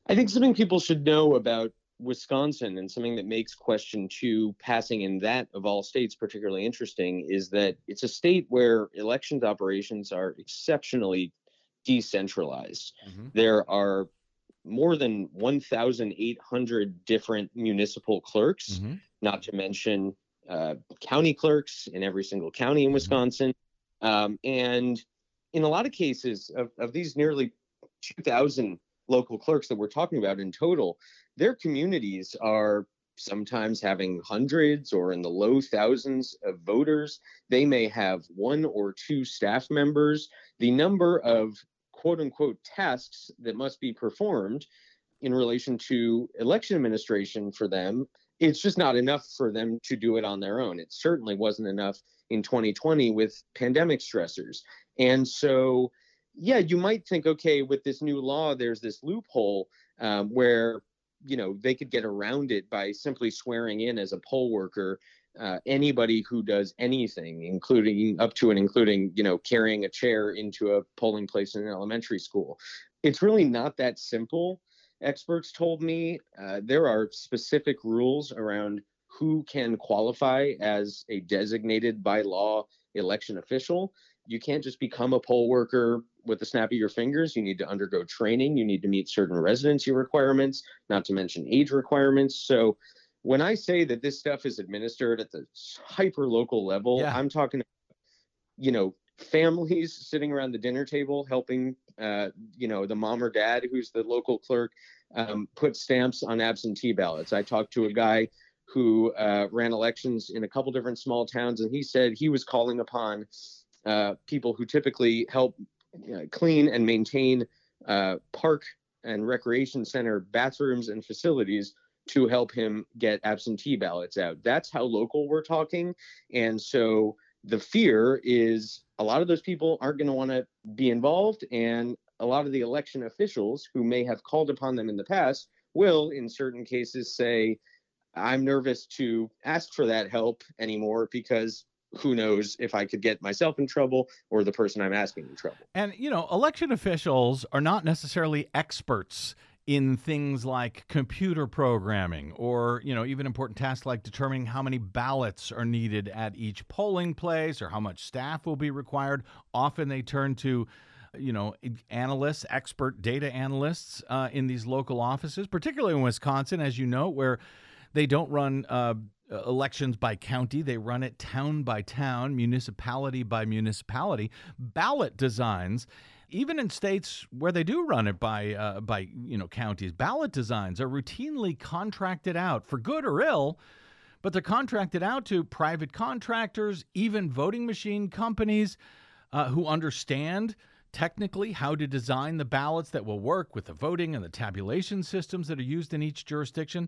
I think something people should know about Wisconsin, and something that makes question two passing in that of all states particularly interesting, is that it's a state where elections operations are exceptionally decentralized. Mm-hmm. There are more than one thousand eight hundred different municipal clerks, mm-hmm. not to mention uh, county clerks in every single county in mm-hmm. Wisconsin. Um, and in a lot of cases of, of these nearly two thousand local clerks that we're talking about in total, their communities are sometimes having hundreds or in the low thousands of voters. They may have one or two staff members. The number of quote unquote tasks that must be performed in relation to election administration for them, it's just not enough for them to do it on their own. It certainly wasn't enough in twenty twenty with pandemic stressors. And so, yeah, you might think, okay, with this new law, there's this loophole um, where, you know, they could get around it by simply swearing in as a poll worker uh, anybody who does anything, including up to and including, you know, carrying a chair into a polling place in an elementary school. It's really not that simple. Experts told me uh, there are specific rules around who can qualify as a designated by law election official. You can't just become a poll worker with the snap of your fingers. You need to undergo training. You need to meet certain residency requirements, not to mention age requirements. So when I say that this stuff is administered at the hyper local level, yeah. I'm talking about, you know, families sitting around the dinner table helping, uh, you know, the mom or dad who's the local clerk um, put stamps on absentee ballots. I talked to a guy who uh, ran elections in a couple different small towns, and he said he was calling upon uh, people who typically help uh, clean and maintain uh, park and recreation center bathrooms and facilities to help him get absentee ballots out. That's how local we're talking. And so the fear is a lot of those people aren't going to want to be involved, and a lot of the election officials who may have called upon them in the past will, in certain cases, say, I'm nervous to ask for that help anymore because who knows if I could get myself in trouble or the person I'm asking in trouble. And, you know, election officials are not necessarily experts in things like computer programming or, you know, even important tasks like determining how many ballots are needed at each polling place or how much staff will be required. Often they turn to, you know, analysts, expert data analysts uh, in these local offices, particularly in Wisconsin, as you know, where they don't run uh, elections by county. They run it town by town, municipality by municipality. Ballot designs, even in states where they do run it by, uh, by you know, counties, ballot designs are routinely contracted out for good or ill, but they're contracted out to private contractors, even voting machine companies uh, who understand technically how to design the ballots that will work with the voting and the tabulation systems that are used in each jurisdiction.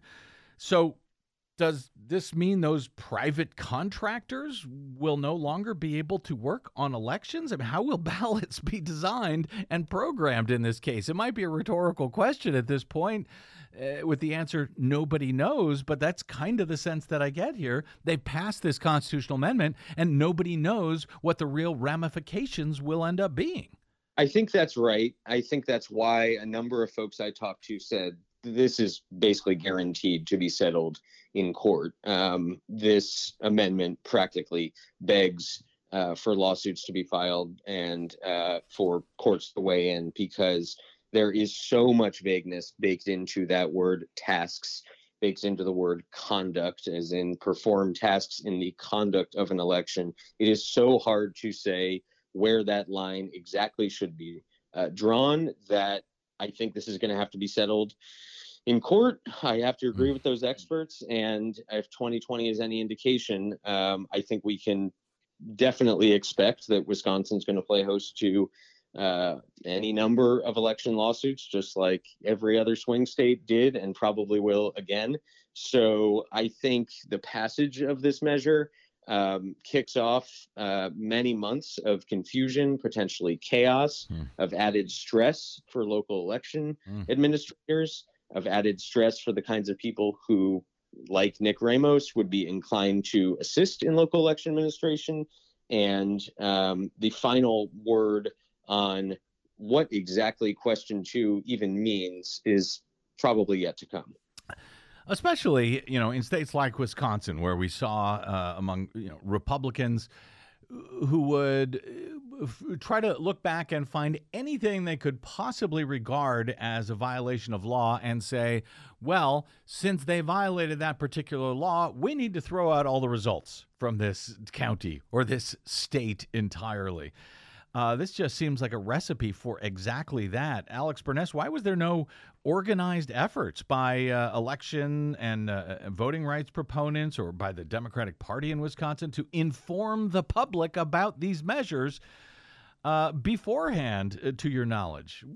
So does this mean those private contractors will no longer be able to work on elections? I mean, how will ballots be designed and programmed in this case? It might be a rhetorical question at this point uh, with the answer, nobody knows, but that's kind of the sense that I get here. They passed this constitutional amendment and nobody knows what the real ramifications will end up being. I think that's right. I think that's why a number of folks I talked to said this is basically guaranteed to be settled in court. Um, this amendment practically begs uh, for lawsuits to be filed and uh, for courts to weigh in, because there is so much vagueness baked into that word tasks, baked into the word conduct, as in perform tasks in the conduct of an election. It is so hard to say where that line exactly should be uh, drawn that I think this is going to have to be settled in court. I have to agree with those experts. And if twenty twenty is any indication, um, I think we can definitely expect that Wisconsin's going to play host to uh, any number of election lawsuits, just like every other swing state did and probably will again. So I think the passage of this measure um, kicks off uh, many months of confusion, potentially chaos, hmm. of added stress for local election hmm. administrators, of added stress for the kinds of people who, like Nick Ramos, would be inclined to assist in local election administration. And um, the final word on what exactly question two even means is probably yet to come. Especially, you know, in states like Wisconsin, where we saw uh, among you know Republicans who would f- try to look back and find anything they could possibly regard as a violation of law and say, well, since they violated that particular law, we need to throw out all the results from this county or this state entirely. Uh, this just seems like a recipe for exactly that. Alex Burness, why was there no organized efforts by uh, election and uh, voting rights proponents or by the Democratic Party in Wisconsin to inform the public about these measures uh, beforehand, uh, to your knowledge?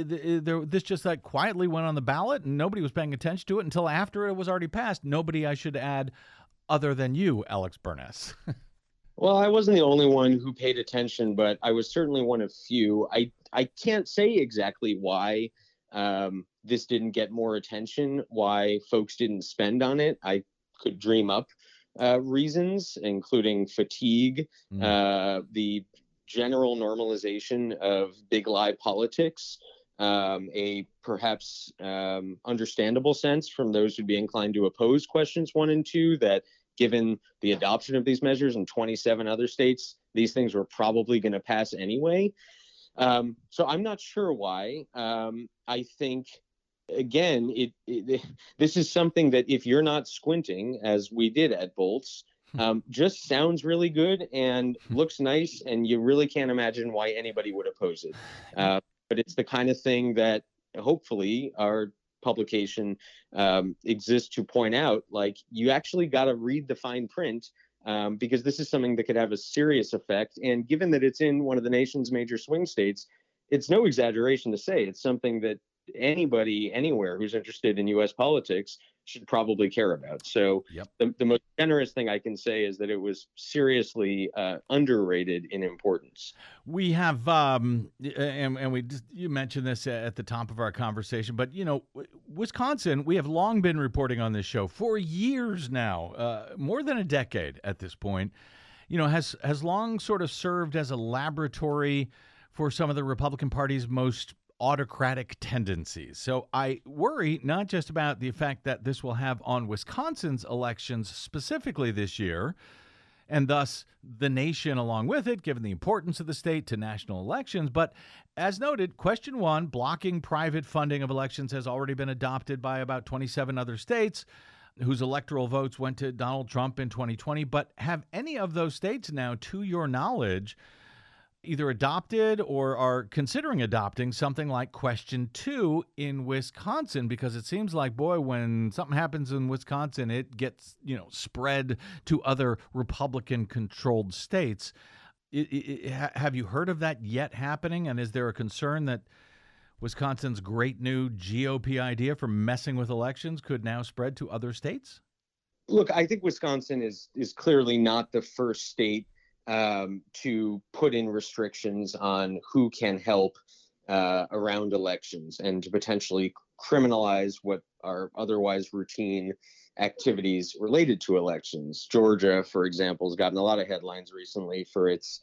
This just like quietly went on the ballot and nobody was paying attention to it until after it was already passed. Nobody, I should add, other than you, Alex Burness. Well, I wasn't the only one who paid attention, but I was certainly one of few. I, I can't say exactly why um, this didn't get more attention, why folks didn't spend on it. I could dream up uh, reasons, including fatigue, mm. uh, the general normalization of big lie politics, um, a perhaps um, understandable sense from those who'd be inclined to oppose questions one and two that given the adoption of these measures in twenty-seven other states, these things were probably going to pass anyway. Um, so I'm not sure why. Um, I think, again, it, it this is something that if you're not squinting, as we did at Bolts, um, just sounds really good and looks nice, and you really can't imagine why anybody would oppose it. Uh, but it's the kind of thing that hopefully our publication um, exists to point out, like, you actually got to read the fine print um, because this is something that could have a serious effect. And given that it's in one of the nation's major swing states, it's no exaggeration to say it's something that anybody anywhere who's interested in U S politics should probably care about. So yep. the, the most generous thing I can say is that it was seriously uh, underrated in importance. We have, um, and, and we just, you mentioned this at the top of our conversation, but, you know, Wisconsin, we have long been reporting on this show for years now, uh, more than a decade at this point, you know, has, has long sort of served as a laboratory for some of the Republican Party's most autocratic tendencies. So I worry not just about the effect that this will have on Wisconsin's elections specifically this year, and thus the nation along with it, given the importance of the state to national elections, but as noted, question one, blocking private funding of elections has already been adopted by about twenty-seven other states whose electoral votes went to Donald Trump in twenty twenty. But have any of those states now, to your knowledge, either adopted or are considering adopting something like question two in Wisconsin? Because it seems like, boy, when something happens in Wisconsin, it gets, you know, spread to other Republican-controlled states. It, it, it, have you heard of that yet happening? And is there a concern that Wisconsin's great new G O P idea for messing with elections could now spread to other states? Look, I think Wisconsin is is clearly not the first state um, to put in restrictions on who can help uh, around elections and to potentially criminalize what are otherwise routine activities related to elections. Georgia, for example, has gotten a lot of headlines recently for its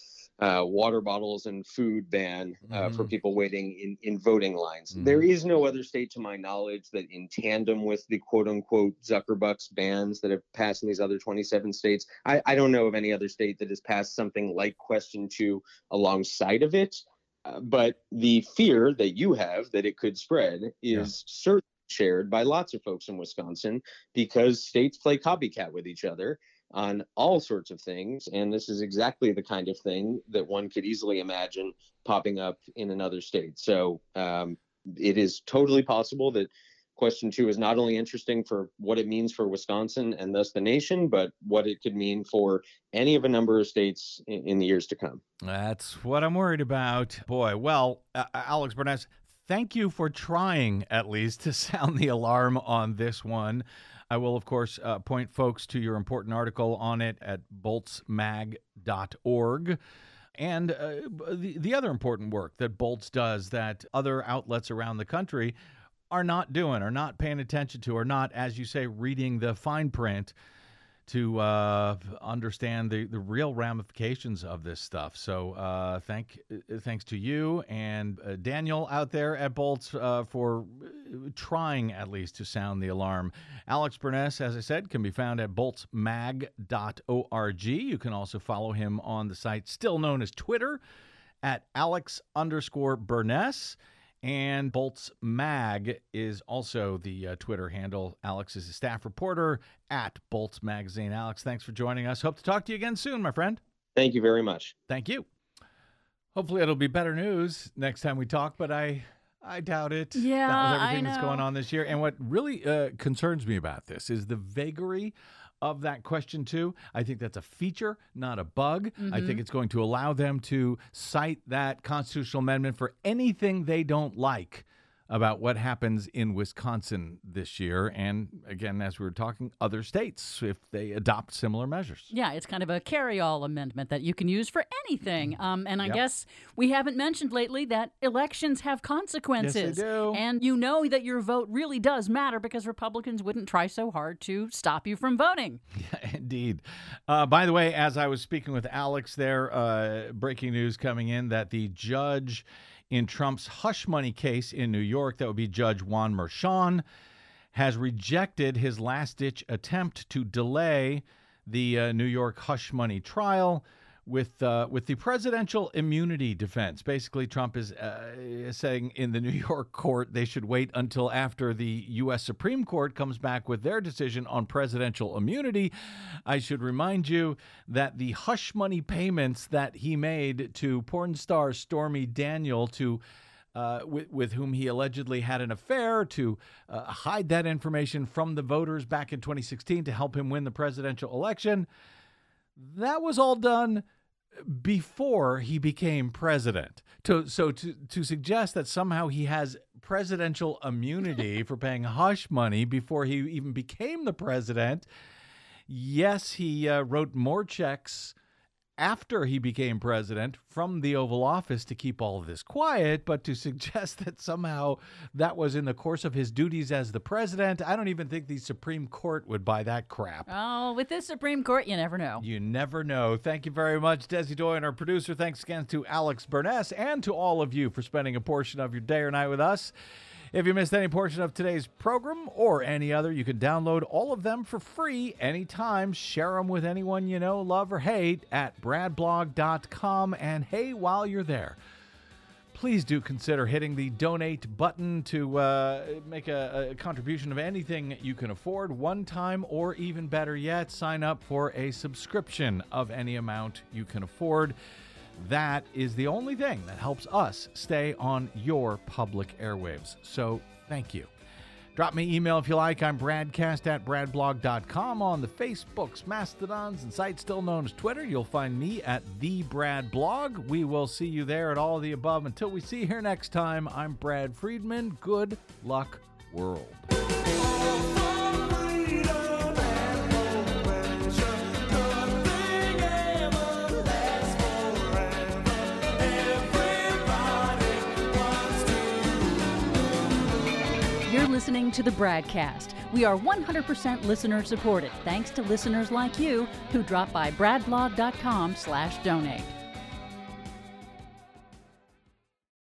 uh, water bottles and food ban uh, mm-hmm. for people waiting in, in voting lines. Mm-hmm. There is no other state, to my knowledge, that in tandem with the quote-unquote Zuckerbucks bans that have passed in these other twenty-seven states, I, I don't know of any other state that has passed something like question two alongside of it. Uh, but the fear that you have that it could spread is yeah. certainly shared by lots of folks in Wisconsin, because states play copycat with each other on all sorts of things. And this is exactly the kind of thing that one could easily imagine popping up in another state. So um, it is totally possible that question two is not only interesting for what it means for Wisconsin and thus the nation, but what it could mean for any of a number of states in, in the years to come. That's what I'm worried about. Boy, well, uh, Alex Burness, thank you for trying at least to sound the alarm on this one. I will, of course, uh, point folks to your important article on it at bolts mag dot org. And uh, the, the other important work that Bolts does that other outlets around the country are not doing, are not paying attention to, are not, as you say, reading the fine print to uh, understand the, the real ramifications of this stuff. So uh, thank thanks to you and uh, Daniel out there at Bolts uh, for trying at least to sound the alarm. Alex Burness, as I said, can be found at bolts mag dot org. You can also follow him on the site still known as Twitter at Alex underscore Burness. And Bolts Mag is also the uh, Twitter handle. Alex is a staff reporter at Bolts Magazine. Alex, thanks for joining us. Hope to talk to you again soon, my friend. Thank you very much. Thank you. Hopefully it'll be better news next time we talk, but I I doubt it. Yeah, that was everything I that's know. going on this year. And what really uh, concerns me about this is the vagary of that question, too. I think that's a feature, not a bug. Mm-hmm. I think it's going to allow them to cite that constitutional amendment for anything they don't like about what happens in Wisconsin this year. And again, as we were talking, other states, if they adopt similar measures. Yeah, it's kind of a carry-all amendment that you can use for anything. Um, and I Yep. guess we haven't mentioned lately that elections have consequences. Yes, they do. And you know that your vote really does matter because Republicans wouldn't try so hard to stop you from voting. Yeah, indeed. Uh, by the way, as I was speaking with Alex there, uh, breaking news coming in that the judge in Trump's hush money case in New York, that would be Judge Juan Merchan, has rejected his last-ditch attempt to delay the uh, New York hush money trial with uh, with the presidential immunity defense. Basically, Trump is uh, saying in the New York court they should wait until after the U S Supreme Court comes back with their decision on presidential immunity. I should remind you that the hush money payments that he made to porn star Stormy Daniel to Uh, with, with whom he allegedly had an affair, to uh, hide that information from the voters back in twenty sixteen to help him win the presidential election. That was all done before he became president. To, so to, to suggest that somehow he has presidential immunity for paying hush money before he even became the president, yes, he uh, wrote more checks after he became president from the Oval Office to keep all of this quiet, but to suggest that somehow that was in the course of his duties as the president, I don't even think the Supreme Court would buy that crap. Oh, with this Supreme Court, you never know. You never know. Thank you very much, Desi Doyen, our producer. Thanks again to Alex Burness and to all of you for spending a portion of your day or night with us. If you missed any portion of today's program or any other, you can download all of them for free anytime. Share them with anyone you know, love, or hate at brad blog dot com. And hey, while you're there, please do consider hitting the donate button to uh, make a, a contribution of anything you can afford, one time, or even better yet, sign up for a subscription of any amount you can afford. That is the only thing that helps us stay on your public airwaves. So thank you. Drop me an email if you like. I'm Bradcast at brad blog dot com. On the Facebooks, Mastodons, and sites still known as Twitter, you'll find me at the Brad Blog. We will see you there at all of the above. Until we see you here next time, I'm Brad Friedman. Good luck, world. You're listening to the Bradcast. We are one hundred percent listener supported, thanks to listeners like you who drop by brad blog dot com slash donate.